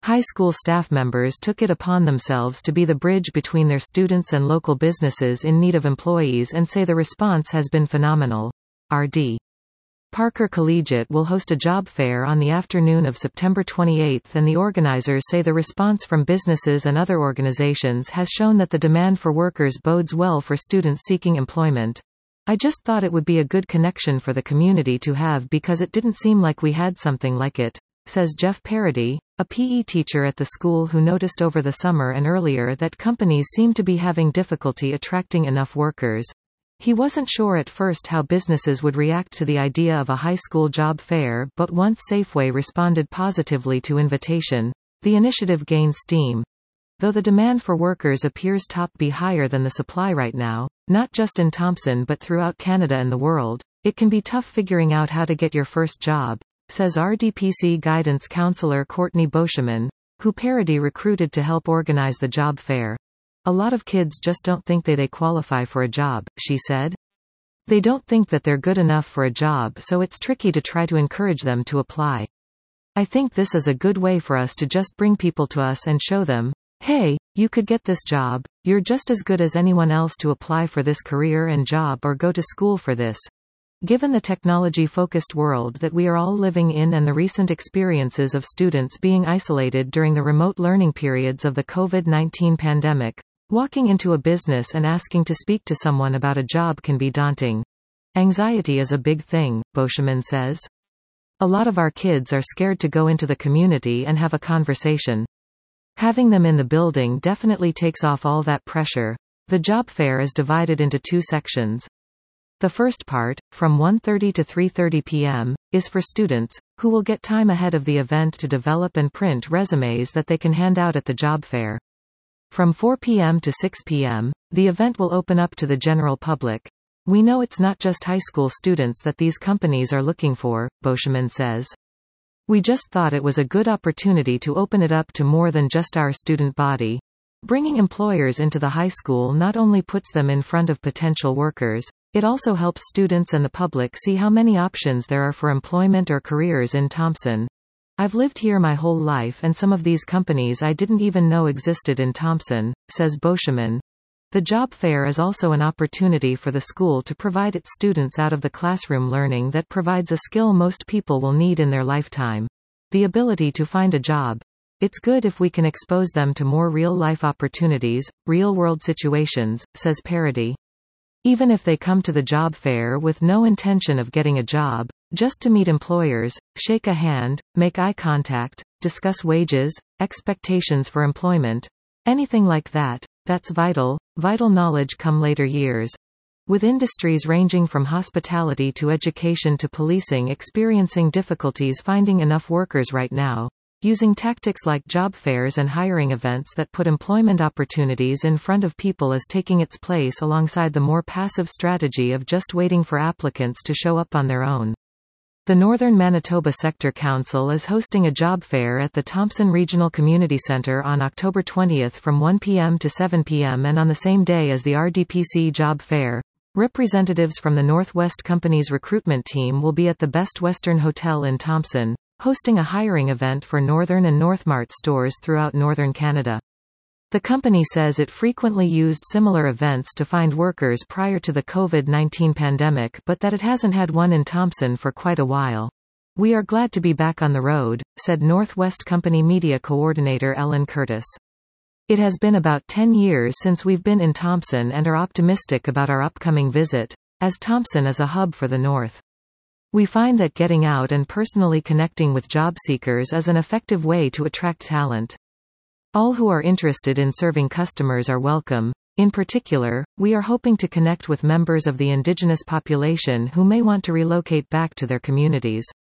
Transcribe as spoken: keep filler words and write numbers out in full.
High school staff members took it upon themselves to be the bridge between their students and local businesses in need of employees and say the response has been phenomenal. R D Parker Collegiate will host a job fair on the afternoon of September twenty-eighth, and the organizers say the response from businesses and other organizations has shown that the demand for workers bodes well for students seeking employment. I just thought it would be a good connection for the community to have because it didn't seem like we had something like it, says Jeff Parody, a P E teacher at the school who noticed over the summer and earlier that companies seem to be having difficulty attracting enough workers. He wasn't sure at first how businesses would react to the idea of a high school job fair, but once Safeway responded positively to invitation, the initiative gained steam. Though the demand for workers appears to be higher than the supply right now, not just in Thompson but throughout Canada and the world, it can be tough figuring out how to get your first job, says R D P C guidance counselor Courtney Boscheman, who Parody recruited to help organize the job fair. A lot of kids just don't think they, they qualify for a job, she said. They don't think that they're good enough for a job, so it's tricky to try to encourage them to apply. I think this is a good way for us to just bring people to us and show them, hey, you could get this job, you're just as good as anyone else to apply for this career and job or go to school for this. Given the technology-focused world that we are all living in and the recent experiences of students being isolated during the remote learning periods of the COVID nineteen pandemic, walking into a business and asking to speak to someone about a job can be daunting. Anxiety is a big thing, Boscheman says. A lot of our kids are scared to go into the community and have a conversation. Having them in the building definitely takes off all that pressure. The job fair is divided into two sections. The first part, from one thirty to three thirty p m, is for students, who will get time ahead of the event to develop and print resumes that they can hand out at the job fair. From four p m to six p m, the event will open up to the general public. We know it's not just high school students that these companies are looking for, Boscheman says. We just thought it was a good opportunity to open it up to more than just our student body. Bringing employers into the high school not only puts them in front of potential workers, it also helps students and the public see how many options there are for employment or careers in Thompson. I've lived here my whole life and some of these companies I didn't even know existed in Thompson, says Boscheman. The job fair is also an opportunity for the school to provide its students out of the classroom learning that provides a skill most people will need in their lifetime. The ability to find a job. It's good if we can expose them to more real-life opportunities, real-world situations, says Parody. Even if they come to the job fair with no intention of getting a job, just to meet employers, shake a hand, make eye contact, discuss wages, expectations for employment, anything like that, that's vital, vital knowledge come later years. With industries ranging from hospitality to education to policing experiencing difficulties finding enough workers right now, using tactics like job fairs and hiring events that put employment opportunities in front of people is taking its place alongside the more passive strategy of just waiting for applicants to show up on their own. The Northern Manitoba Sector Council is hosting a job fair at the Thompson Regional Community Centre on October twentieth from one p m to seven p m and on the same day as the R D P C Job Fair. Representatives from the Northwest Company's recruitment team will be at the Best Western Hotel in Thompson, hosting a hiring event for Northern and Northmart stores throughout northern Canada. The company says it frequently used similar events to find workers prior to the COVID nineteen pandemic but that it hasn't had one in Thompson for quite a while. We are glad to be back on the road, said Northwest Company Media Coordinator Ellen Curtis. It has been about ten years since we've been in Thompson and are optimistic about our upcoming visit, as Thompson is a hub for the North. We find that getting out and personally connecting with job seekers is an effective way to attract talent. All who are interested in serving customers are welcome. In particular, we are hoping to connect with members of the Indigenous population who may want to relocate back to their communities.